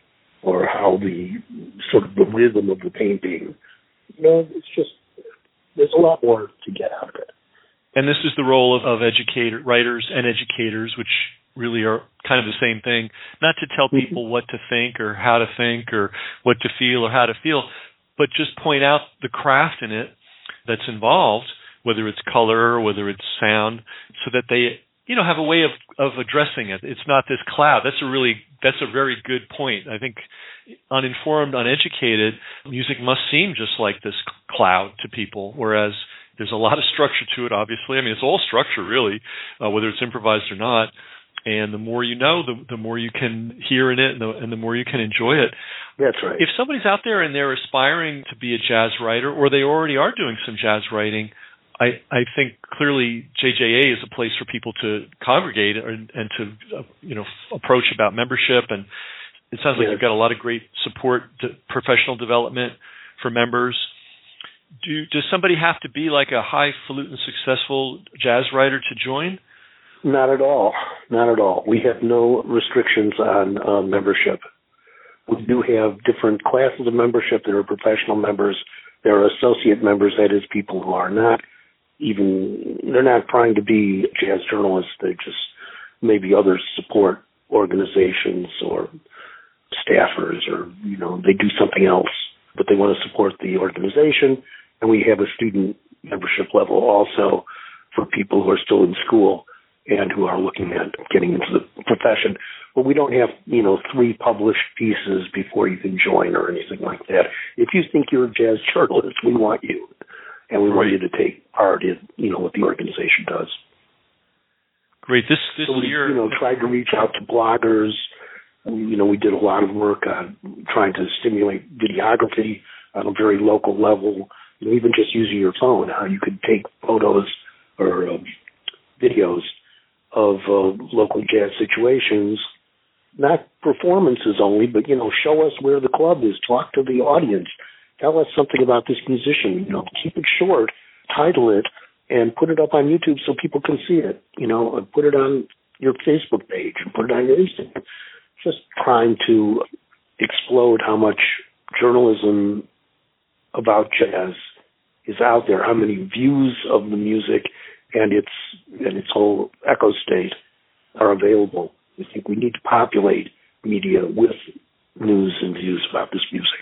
or how the sort of the rhythm of the painting, you know, it's just, there's a lot more to get out of it. And this is the role of, of educator, writers and educators, which really are kind of the same thing, not to tell people mm-hmm. what to think or how to think or what to feel or how to feel, but just point out the craft in it that's involved, whether it's color or whether it's sound, so that they, you know, have a way of, of addressing it. It's not this cloud. That's a really, that's a very good point. I think uninformed, uneducated, music must seem just like this cloud to people, whereas there's a lot of structure to it, obviously. I mean, it's all structure, really, uh, whether it's improvised or not. And the more you know, the, the more you can hear in it, and the, and the more you can enjoy it. That's right. If somebody's out there and they're aspiring to be a jazz writer, or they already are doing some jazz writing, I, I think clearly J J A is a place for people to congregate and, and to uh, you know approach about membership. And it sounds like yes. you've got a lot of great support, to professional development for members. Do does somebody have to be like a highfalutin successful jazz writer to join? Not at all. Not at all. We have no restrictions on uh, membership. We do have different classes of membership. There are professional members. There are associate members, that is, people who are not even, they're not trying to be jazz journalists. They just maybe other support organizations or staffers, or, you know, they do something else, but they want to support the organization. And we have a student membership level also for people who are still in school and who are looking at getting into the profession. But we don't have, you know, three published pieces before you can join or anything like that. If you think you're a jazz journalist, we want you. And we want you to take part in, you know, what the organization does. Great. This, this so we, year... you know, tried to reach out to bloggers. You know, we did a lot of work on trying to stimulate videography on a very local level. You know, even just using your phone, how you could take photos or uh, videos of uh, local jazz situations, not performances only, but, you know, show us where the club is, talk to the audience, tell us something about this musician, you know, keep it short, title it, and put it up on YouTube so people can see it, you know, and put it on your Facebook page and put it on your Instagram. Just trying to explode how much journalism about jazz is out there, how many views of the music and its and its whole echo state are available. I think we need to populate media with news and views about this music.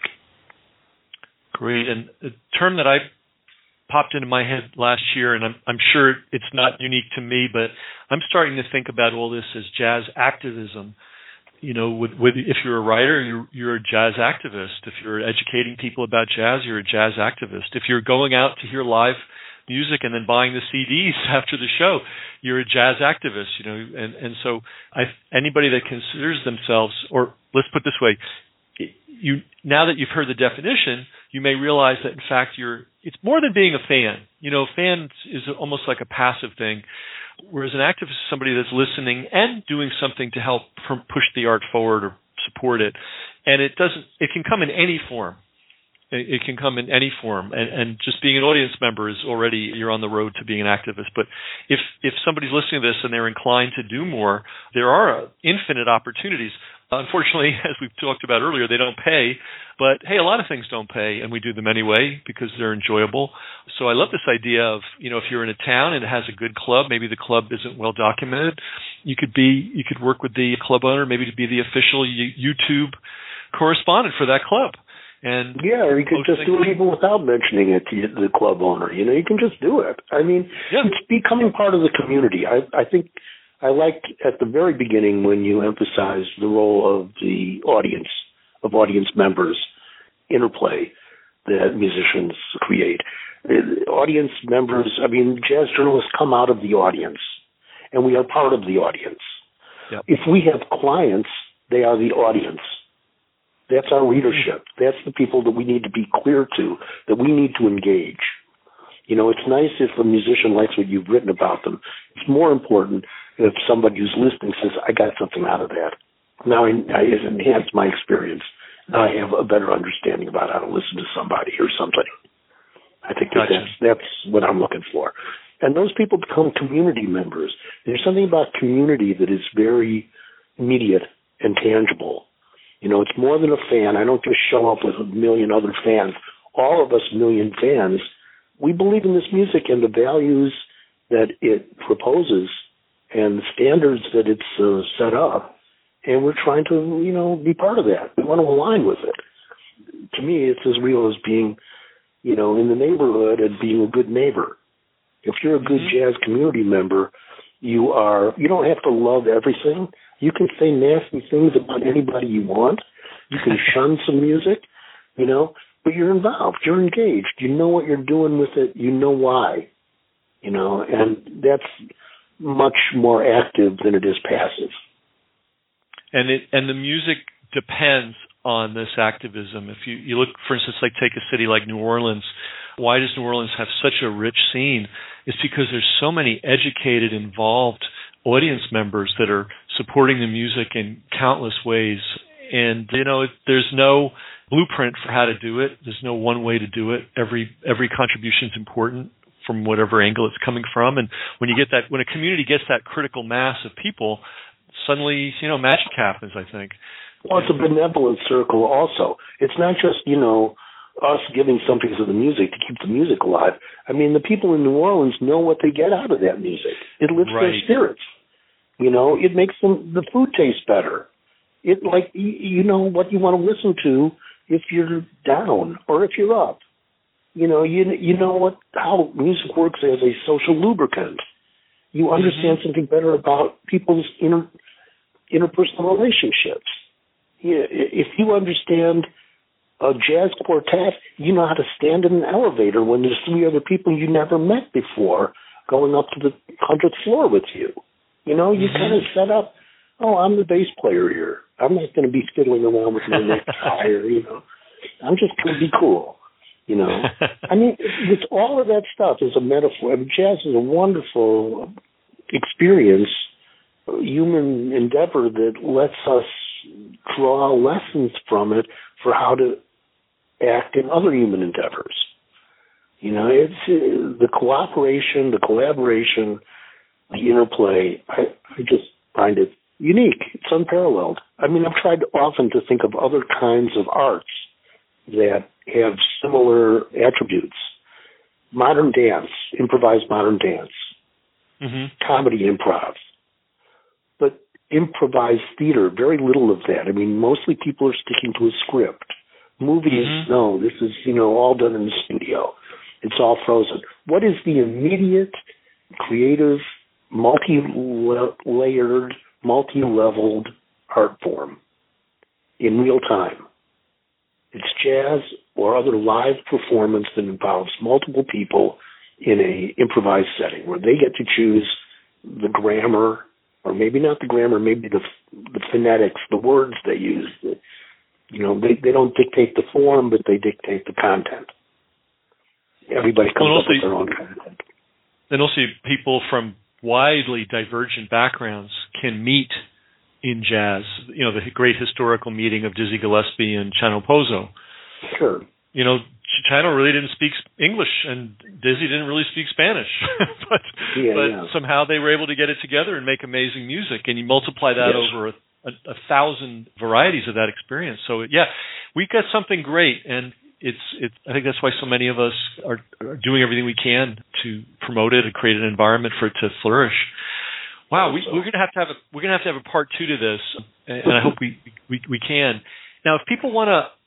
Great. And a term that I popped into my head last year, and I'm, I'm sure it's not unique to me, but I'm starting to think about all this as jazz activism. You know, with, with, if you're a writer, you're, you're a jazz activist. If you're educating people about jazz, you're a jazz activist. If you're going out to hear live music and then buying the C Ds after the show, you're a jazz activist. You know, and and so I, anybody that considers themselves, or let's put it this way, you now that you've heard the definition, you may realize that in fact you're. It's more than being a fan. You know, fan is almost like a passive thing. Whereas an activist is somebody that's listening and doing something to help push the art forward or support it. And it doesn't, it can come in any form. It can come in any form. And, and just being an audience member is already, you're on the road to being an activist. But if, if somebody's listening to this and they're inclined to do more, there are infinite opportunities. Unfortunately, as we've talked about earlier, they don't pay. But, hey, a lot of things don't pay, and we do them anyway because they're enjoyable. So I love this idea of, you know, if you're in a town and it has a good club, maybe the club isn't well documented, you could be, you could work with the club owner, maybe to be the official YouTube correspondent for that club. And yeah, or you could just do it even without mentioning it to the club owner. You know, you can just do it. I mean, yeah. It's becoming part of the community. I, I think I liked at the very beginning when you emphasized the role of the audience, of audience members, interplay that musicians create. Audience members, I mean, jazz journalists come out of the audience, and we are part of the audience. Yep. If we have clients, they are the audience. That's our readership. That's the people that we need to be clear to, that we need to engage. You know, it's nice if a musician likes what you've written about them. It's more important if somebody who's listening says, I got something out of that. Now I, I have enhanced my experience. Now I have a better understanding about how to listen to somebody or something. I think that gotcha. that's, that's what I'm looking for. And those people become community members. There's something about community that is very immediate and tangible. You know, it's more than a fan. I don't just show up with a million other fans. All of us million fans, we believe in this music and the values that it proposes and the standards that it's uh, set up. And we're trying to, you know, be part of that. We want to align with it. To me, it's as real as being, you know, in the neighborhood and being a good neighbor. If you're a good mm-hmm. jazz community member, you are, you don't have to love everything. You can say nasty things about anybody you want. You can shun some music, you know, but you're involved. You're engaged. You know what you're doing with it. You know why, you know, and that's much more active than it is passive. And it and the music depends on this activism. If you, you look, for instance, like take a city like New Orleans. Why does New Orleans have such a rich scene? It's because there's so many educated, involved audience members that are supporting the music in countless ways. And, you know, there's no blueprint for how to do it. There's no one way to do it. Every every contribution is important from whatever angle it's coming from. And when you get that, when a community gets that critical mass of people, suddenly, you know, magic happens, I think. Well, it's a benevolent circle also. It's not just, you know, us giving something to the music to keep the music alive. I mean, the people in New Orleans know what they get out of that music. It lifts right. their spirits. You know, it makes them, the food taste better. It, like, you, you know what you want to listen to if you're down or if you're up. You know, you you know what how music works as a social lubricant. You understand mm-hmm. something better about people's inter, interpersonal relationships. Yeah, if you understand a jazz quartet, you know how to stand in an elevator when there's three other people you never met before going up to the hundredth floor with you. You know, you mm-hmm. kind of set up, oh, I'm the bass player here. I'm not going to be fiddling around with my necktie or, you know, I'm just going to be cool. You know, I mean, it's all of that stuff is a metaphor. I mean, jazz is a wonderful experience, human endeavor that lets us draw lessons from it for how to act in other human endeavors. You know, it's uh, the cooperation, the collaboration, the interplay. I, I just find it unique. It's unparalleled. I mean, I've tried often to think of other kinds of arts that have similar attributes. Modern dance, improvised modern dance, mm-hmm. comedy improv. But improvised theater, very little of that. I mean, mostly people are sticking to a script. Movies, mm-hmm. no, this is, you know, all done in the studio. It's all frozen. What is the immediate, creative, multi-layered, multi-leveled art form in real time? It's jazz or other live performance that involves multiple people in a improvised setting where they get to choose the grammar, or maybe not the grammar, maybe the the phonetics, the words they use. You know, they, they don't dictate the form, but they dictate the content. Everybody comes well, up with their own content. And also people from widely divergent backgrounds can meet in jazz. You know, the great historical meeting of Dizzy Gillespie and Chano Pozo. Sure. You know, Chano really didn't speak English, and Dizzy didn't really speak Spanish. but yeah, but yeah. somehow they were able to get it together and make amazing music. And you multiply that yes. over a, a, a thousand varieties of that experience. So, yeah, we've got something great. And it's, it's I think that's why so many of us are, are doing everything we can to promote it and create an environment for it to flourish. Wow, we, we're gonna have to have a we're gonna have to have a part two to this, and I hope we, we we can. Now, if people want to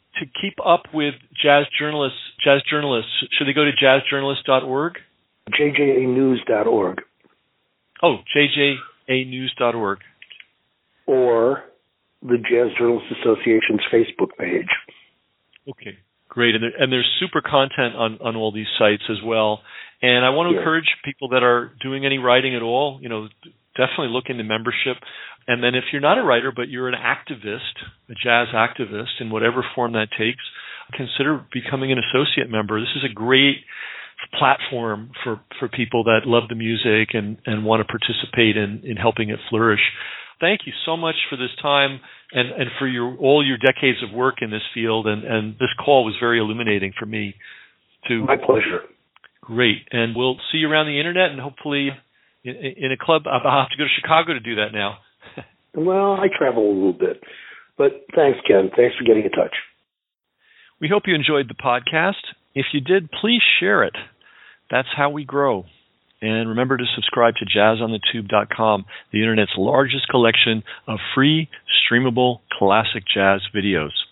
to keep up with jazz journalists, jazz journalists, should they go to jazz journalist dot org? J J A news dot org. Oh, J J A news dot org. Or the Jazz Journalists Association's Facebook page. Okay, great. And, there, and there's super content on, on all these sites as well. And I want to yeah. encourage people that are doing any writing at all, you know, definitely look into membership. And then if you're not a writer, but you're an activist, a jazz activist, in whatever form that takes, consider becoming an associate member. This is a great platform for, for people that love the music and, and want to participate in, in helping it flourish. Thank you so much for this time and, and for your all your decades of work in this field. And, and this call was very illuminating for me, too. My pleasure. Great. And we'll see you around the internet and hopefully in, in a club. I'll have to go to Chicago to do that now. Well, I travel a little bit. But thanks, Ken. Thanks for getting in touch. We hope you enjoyed the podcast. If you did, please share it. That's how we grow. And remember to subscribe to jazz on the tube dot com, the internet's largest collection of free, streamable, classic jazz videos.